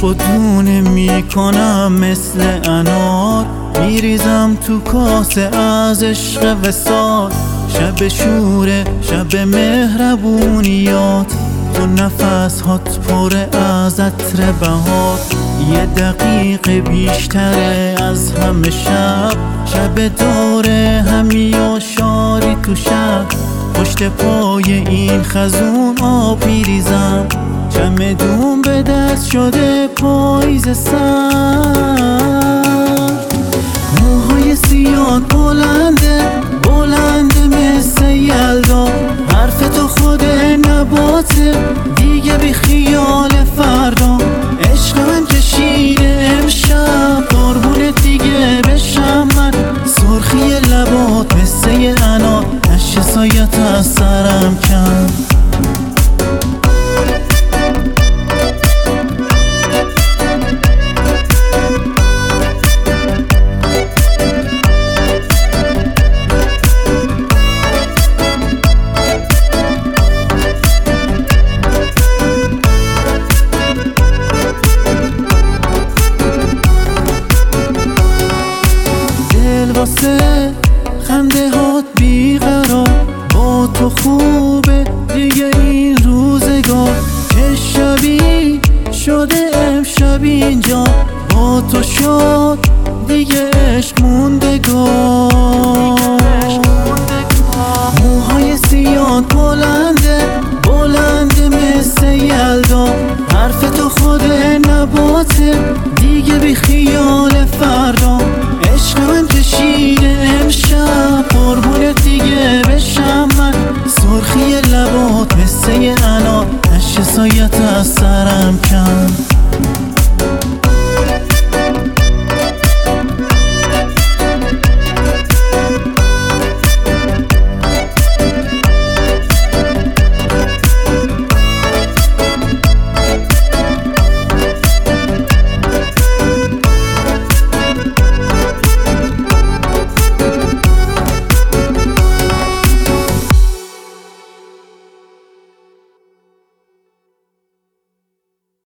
عشق و دونه میکنم مثل انار، میریزم تو کاسه از عشق وصال. شب شوره شب مهربونیات، تو نفس هات پر از عطر بهار. یه دقیقه بیشتره از همه شب، شب داره همی و شاری تو شب. پشت پای این خزون آب میریزم، چمدون به دست شده پاییز سر. موهای سیاه بلنده بلنده مثل یلدا، حرف تو خود نباته دیگه بی خیال فردا. عشق من کشیده امشب قربون دیگه بشم من، سرخی لبات مثل انار، اشک سایت از سرم کن. واسه خنده هات بیقرار، با تو خوبه دیگه این روزگار. که شبی شده امشب اینجا، با تو شد دیگه عشق موندگار. موهای سیاه بلنده بلنده مثل یلدا، حرف تو خود نباته دیگه بی خیال فردا. عشق من کشیده امشب قربون دیگه بشم من، سرخی لبات مثل انار، اشک سایت